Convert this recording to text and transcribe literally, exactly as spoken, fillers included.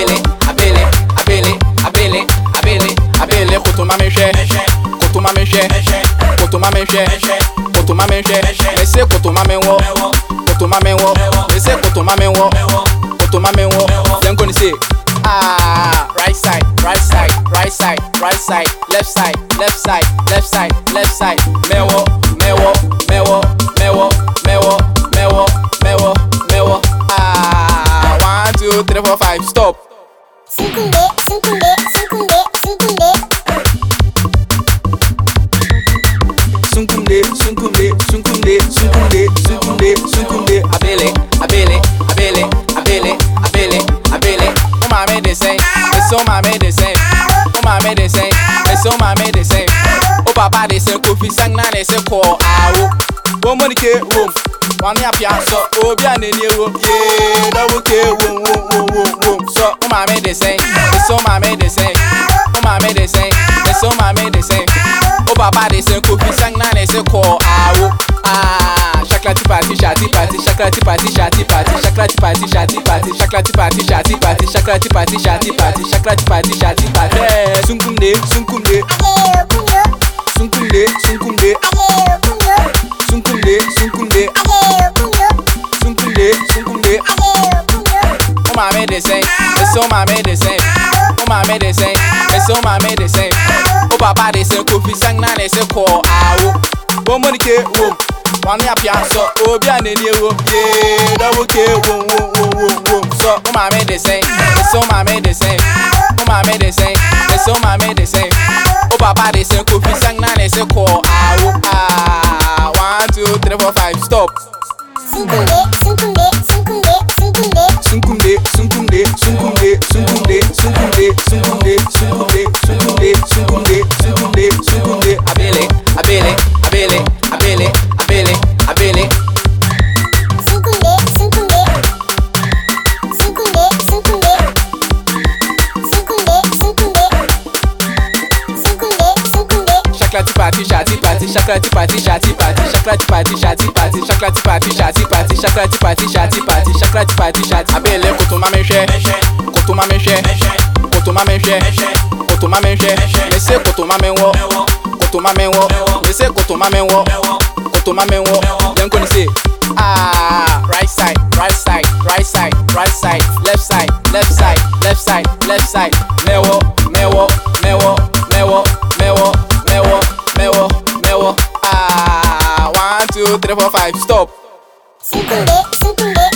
abele, abele, abele, abele, abele, abele, koto ma menche, koto ma menche, koto ma menche, koto ma menche, me se koto ma menwo, koto ma menwo, me se koto ma menwo, koto ma menwo, then gonna say, ah, right side, right side, right side, right side, left side, left side, left side, left side, mewo, mewo, mewo, mewo, mewo, mewo, mewo, mewo, ah, one, two, three, four, five, stop. Sunkunde, sunkunde, sunkunde, sunkunde. Sunkunde, sunkunde, sunkunde, sunkunde, sunkunde, sunkunde, abele, abele, abele, abele, abele, abele. Oh my man, they say, it's so my man, they say, oh my man, they say, it's so my man, they say, oh papa, they say, Kofi sang na they say, call out. One money came home, one year piazza, oh, be an Indian room, yeah, double K, woo, woo, woo, woo, woo. So, oh my man, they say, it's so my man, they say, oh my man, they say, it's so my man, they say, oh papa, they say, Kofi sang na they say, call out. Ah, chaklati party, shati party, chaklati party, shati party, chaklati party, shati party, chaklati party, shati party, chaklati party, shati party, chaklati party, shati party. Sunkunde, sunkunde, sunkunde, sunkunde, sunkunde, sunkunde, sunkunde, sunkunde. Oh my man, they say, it's so my man, they say, oh my man, they say, it's so my man, they say, oh papa, they say, Kofi sang na they say, call out. One money came home. One year piazza, oh, be an Indian room, yeah, double K, woo, woo, woo, woo, woo. So, oh, my man, they say, it's so my man, they say, oh, my man, they say, it's so my man, they say, oh, papa, they say, Kofi sang na, they say, call, ah, ah, one, two, three, four, five, stop. Sunkunde, sunkunde, sunkunde, sunkunde. Sunkunde, sunkunde, sunkunde, sunkunde, sunkunde, sunkunde, sunkunde, sunkunde, sunkunde, sunkunde, sunkunde, abele, abele, abele, abele, abele, abele. Sunkunde, sunkunde. Sunkunde, sunkunde. Sunkunde, sunkunde. Sunkunde, sunkunde. Chaklati party, shati party, chaklati party, shati party, chaklati party, shati party, chaklati party, shati party, chaklati party, shati party, chaklati party, shati. Abele, koto ma menche, koto ma menche, koto ma menche, koto ma menche, me se koto ma menwo, koto ma menwo, me se koto ma menwo, koto ma menwo. Then gonna say, ah, right side, right side, right side, right side, left side, left side, left side, left side, mewo, mewo, mewo, mewo, mewo, mewo, mewo, mewo. Ah, one, two, three, four, five, stop. Sunkunde, sunkunde.